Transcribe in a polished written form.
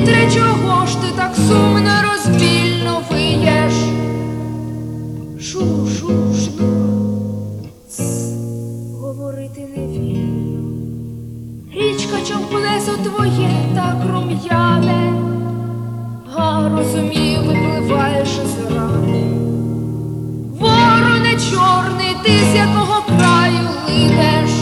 Вітре, чого ж ти так сумно розбільно виєш? Говорити не вільно. Річка, чом плесо твоє так рум'яне, а розумію, випливаєш із рани. Вороне чорний, ти з якого краю линеш?